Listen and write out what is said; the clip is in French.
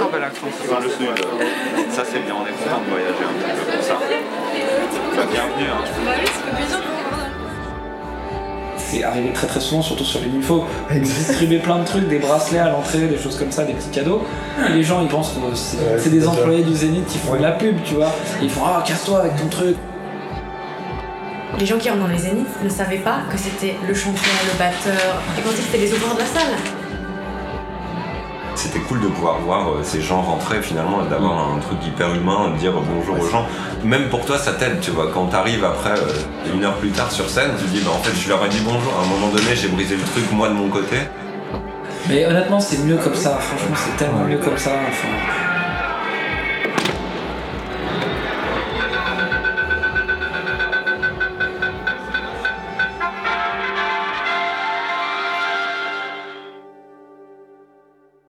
super bel accent. Enfin, le sud, ça c'est bien, on est content de voyager un petit peu pour ça. Bah, bienvenue. Hein. Bah oui, ça fait plaisir de vous voir. C'est arrivé très très souvent, surtout sur les UFO, distribuer plein de trucs, des bracelets à l'entrée, des choses comme ça, des petits cadeaux. Et les gens ils pensent que c'est des employés du Zénith qui font de la pub, tu vois. Et ils font ah casse-toi avec ton truc. Les gens qui rentrent dans les Zéniths ne savaient pas que c'était le chanteur, le batteur, et pensaient que c'était les ouvreurs de la salle. C'était cool de pouvoir voir ces gens rentrer finalement et d'avoir un truc hyper humain, de dire bonjour aux gens. Même pour toi ça t'aide, tu vois, quand t'arrives après une heure plus tard sur scène, tu te dis bah en fait je leur ai dit bonjour, à un moment donné j'ai brisé le truc moi de mon côté. Mais honnêtement c'est mieux comme ça, franchement c'est tellement mieux comme ça. Enfin...